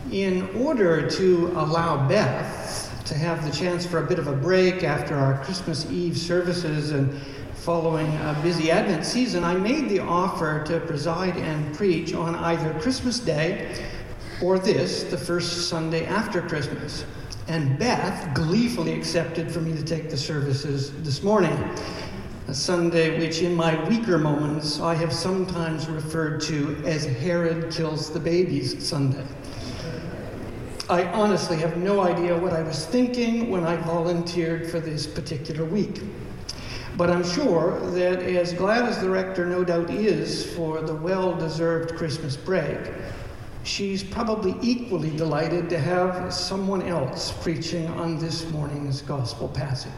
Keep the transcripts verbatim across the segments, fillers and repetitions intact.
In order to allow Beth to have the chance for a bit of a break after our Christmas Eve services and following a busy Advent season, I made the offer to preside and preach on either Christmas Day or this, the first Sunday after Christmas. And Beth gleefully accepted for me to take the services this morning, a Sunday which in my weaker moments I have sometimes referred to as Herod Kills the Babies Sunday. I honestly have no idea what I was thinking when I volunteered for this particular week. But I'm sure that as glad as the rector no doubt is for the well-deserved Christmas break, she's probably equally delighted to have someone else preaching on this morning's gospel passage.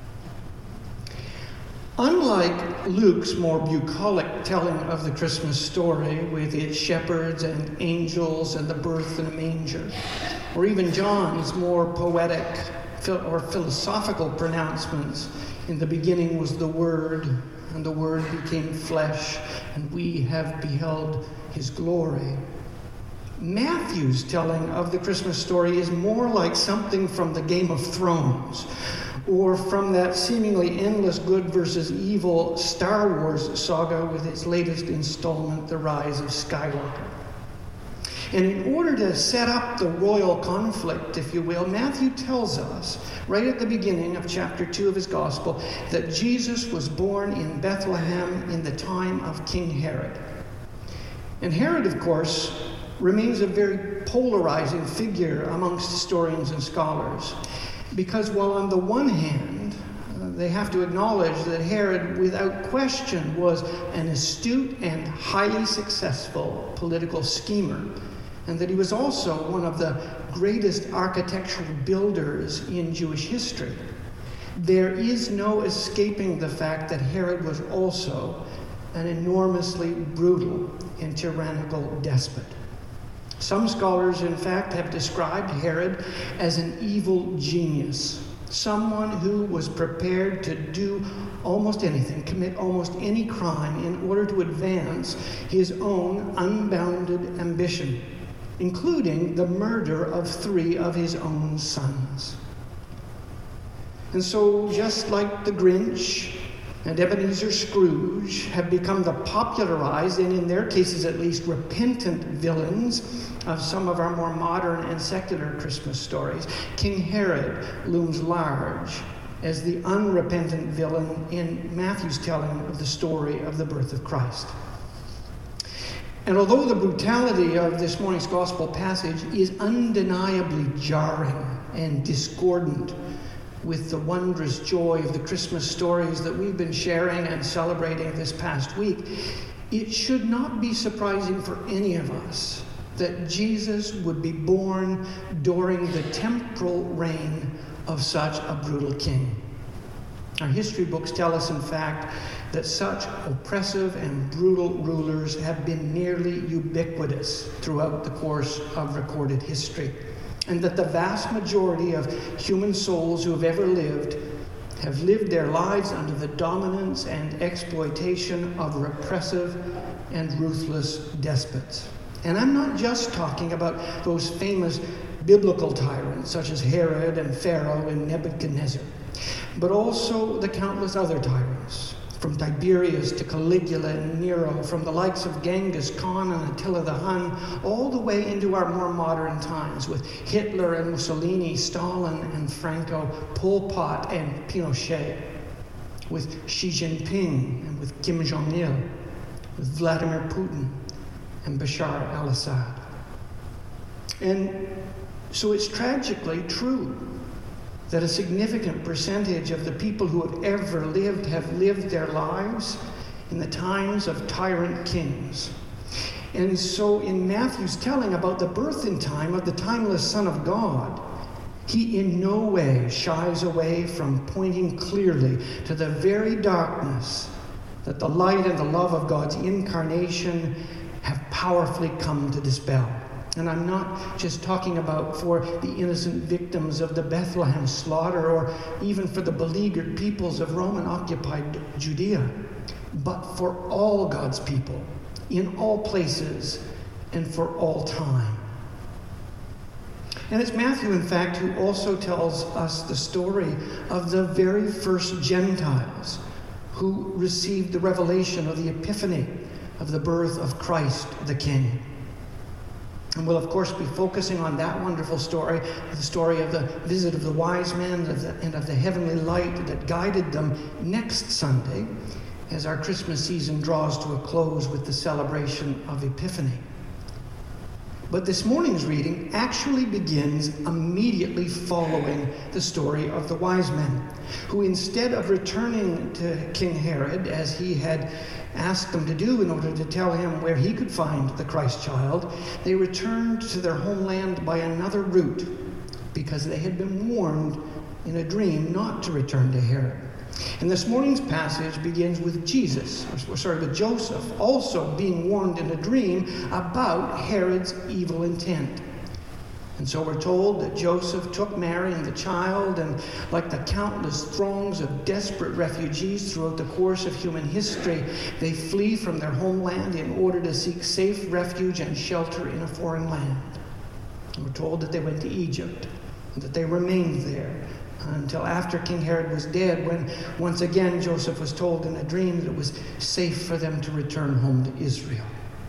Unlike Luke's more bucolic telling of the Christmas story with its shepherds and angels and the birth in a manger, or even John's more poetic or philosophical pronouncements, in the beginning was the Word, and the Word became flesh, and we have beheld his glory. Matthew's telling of the Christmas story is more like something from the Game of Thrones, or from that seemingly endless good versus evil Star Wars saga with its latest installment, The Rise of Skywalker. And in order to set up the royal conflict, if you will, Matthew tells us, right at the beginning of chapter two of his gospel, that Jesus was born in Bethlehem in the time of King Herod. And Herod, of course, remains a very polarizing figure amongst historians and scholars. Because while on the one hand, uh, they have to acknowledge that Herod, without question, was an astute and highly successful political schemer, and that he was also one of the greatest architectural builders in Jewish history, there is no escaping the fact that Herod was also an enormously brutal and tyrannical despot. Some scholars, in fact, have described Herod as an evil genius, someone who was prepared to do almost anything, commit almost any crime in order to advance his own unbounded ambition, including the murder of three of his own sons. And so, just like the Grinch and Ebenezer Scrooge have become the popularized, and in their cases at least repentant, villains of some of our more modern and secular Christmas stories, King Herod looms large as the unrepentant villain in Matthew's telling of the story of the birth of Christ. And although the brutality of this morning's gospel passage is undeniably jarring and discordant with the wondrous joy of the Christmas stories that we've been sharing and celebrating this past week, it should not be surprising for any of us that Jesus would be born during the temporal reign of such a brutal king. Our history books tell us, in fact, that such oppressive and brutal rulers have been nearly ubiquitous throughout the course of recorded history, and that the vast majority of human souls who have ever lived have lived their lives under the dominance and exploitation of repressive and ruthless despots. And I'm not just talking about those famous biblical tyrants such as Herod and Pharaoh and Nebuchadnezzar, but also the countless other tyrants, from Tiberius to Caligula and Nero, from the likes of Genghis Khan and Attila the Hun, all the way into our more modern times with Hitler and Mussolini, Stalin and Franco, Pol Pot and Pinochet, with Xi Jinping and with Kim Jong-il, with Vladimir Putin and Bashar al-Assad. And so it's tragically true that a significant percentage of the people who have ever lived have lived their lives in the times of tyrant kings. And so in Matthew's telling about the birth in time of the timeless Son of God, he in no way shies away from pointing clearly to the very darkness that the light and the love of God's incarnation have powerfully come to dispel. And I'm not just talking about for the innocent victims of the Bethlehem slaughter or even for the beleaguered peoples of Roman-occupied Judea, but for all God's people, in all places, and for all time. And it's Matthew, in fact, who also tells us the story of the very first Gentiles who received the revelation of the Epiphany of the birth of Christ the King. And we'll, of course, be focusing on that wonderful story, the story of the visit of the wise men and of the, and of the heavenly light that guided them next Sunday as our Christmas season draws to a close with the celebration of Epiphany. But this morning's reading actually begins immediately following the story of the wise men, who instead of returning to King Herod, as he had asked them to do in order to tell him where he could find the Christ child, they returned to their homeland by another route, because they had been warned in a dream not to return to Herod. And this morning's passage begins with Jesus, or sorry, with Joseph, also being warned in a dream about Herod's evil intent. And so we're told that Joseph took Mary and the child, and like the countless throngs of desperate refugees throughout the course of human history, they flee from their homeland in order to seek safe refuge and shelter in a foreign land. And we're told that they went to Egypt, and that they remained there until after King Herod was dead, when once again Joseph was told in a dream that it was safe for them to return home to Israel.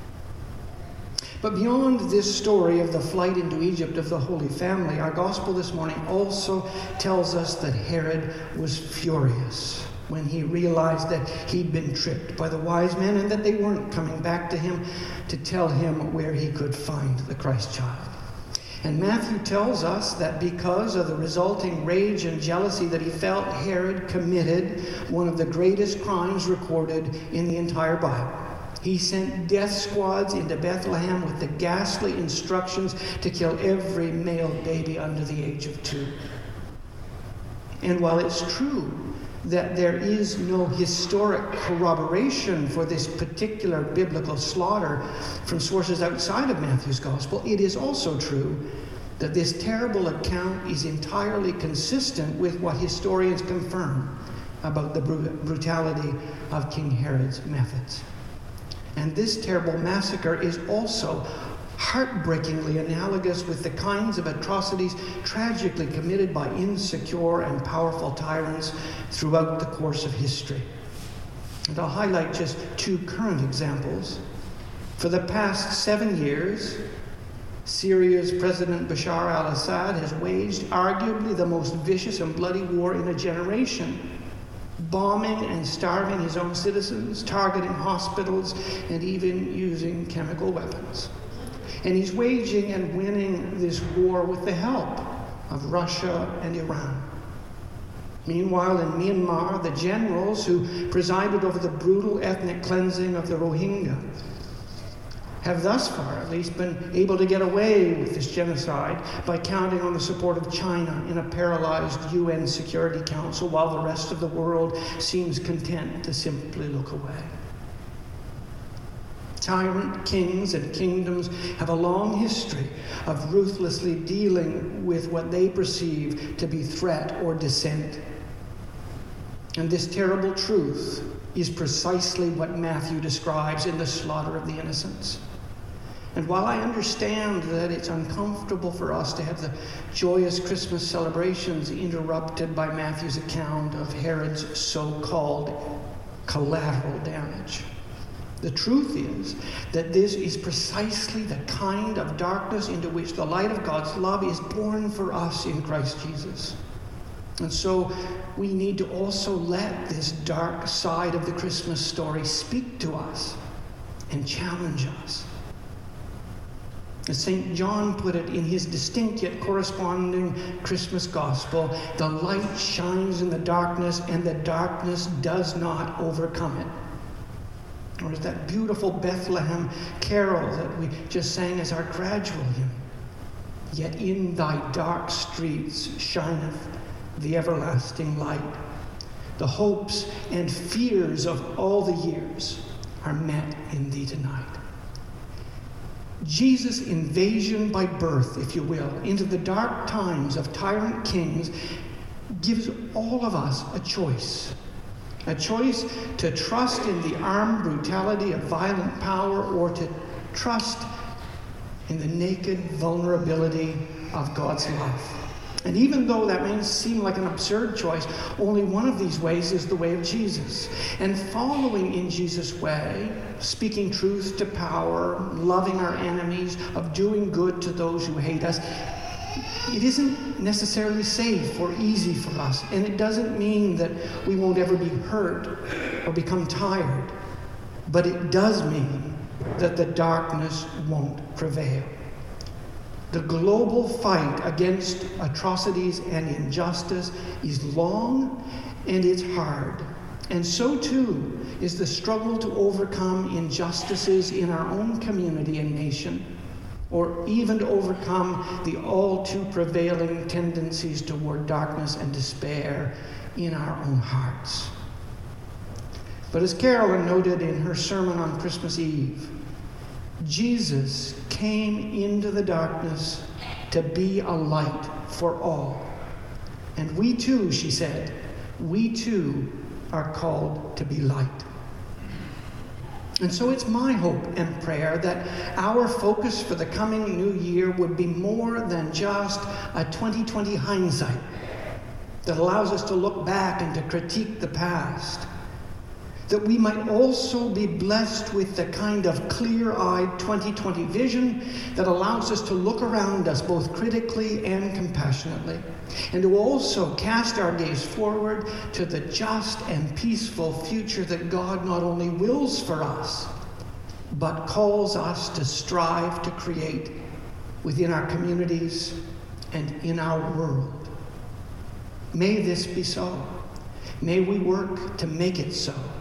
But beyond this story of the flight into Egypt of the Holy Family, our gospel this morning also tells us that Herod was furious when he realized that he'd been tricked by the wise men and that they weren't coming back to him to tell him where he could find the Christ child. And Matthew tells us that because of the resulting rage and jealousy that he felt, Herod committed one of the greatest crimes recorded in the entire Bible. He sent death squads into Bethlehem with the ghastly instructions to kill every male baby under the age of two. And while it's true that there is no historic corroboration for this particular biblical slaughter from sources outside of Matthew's gospel, it is also true that this terrible account is entirely consistent with what historians confirm about the brutality of King Herod's methods. And this terrible massacre is also heartbreakingly analogous with the kinds of atrocities tragically committed by insecure and powerful tyrants throughout the course of history. And I'll highlight just two current examples. For the past seven years, Syria's President Bashar al-Assad has waged arguably the most vicious and bloody war in a generation, bombing and starving his own citizens, targeting hospitals, and even using chemical weapons. And he's waging and winning this war with the help of Russia and Iran. Meanwhile, in Myanmar, the generals who presided over the brutal ethnic cleansing of the Rohingya have thus far, at least, been able to get away with this genocide by counting on the support of China in a paralyzed U N Security Council, while the rest of the world seems content to simply look away. Tyrant kings and kingdoms have a long history of ruthlessly dealing with what they perceive to be threat or dissent. And this terrible truth is precisely what Matthew describes in the slaughter of the innocents. And while I understand that it's uncomfortable for us to have the joyous Christmas celebrations interrupted by Matthew's account of Herod's so-called collateral damage, the truth is that this is precisely the kind of darkness into which the light of God's love is born for us in Christ Jesus. And so we need to also let this dark side of the Christmas story speak to us and challenge us. As Saint John put it in his distinct yet corresponding Christmas gospel, the light shines in the darkness and the darkness does not overcome it. Or is that beautiful Bethlehem carol that we just sang as our gradual hymn? Yet in thy dark streets shineth the everlasting light. The hopes and fears of all the years are met in thee tonight. Jesus' invasion by birth, if you will, into the dark times of tyrant kings gives all of us a choice. A choice to trust in the armed brutality of violent power or to trust in the naked vulnerability of God's love. And even though that may seem like an absurd choice, only one of these ways is the way of Jesus. And following in Jesus' way, speaking truth to power, loving our enemies, of doing good to those who hate us, it isn't necessarily safe or easy for us. And it doesn't mean that we won't ever be hurt or become tired. But it does mean that the darkness won't prevail. The global fight against atrocities and injustice is long and it's hard. And so too is the struggle to overcome injustices in our own community and nation, or even to overcome the all too prevailing tendencies toward darkness and despair in our own hearts. But as Carolyn noted in her sermon on Christmas Eve, Jesus came into the darkness to be a light for all. And we too, she said, we too are called to be light. And so it's my hope and prayer that our focus for the coming new year would be more than just a twenty twenty hindsight that allows us to look back and to critique the past. That we might also be blessed with the kind of clear-eyed twenty twenty vision that allows us to look around us both critically and compassionately, and to also cast our gaze forward to the just and peaceful future that God not only wills for us, but calls us to strive to create within our communities and in our world. May this be so. May we work to make it so.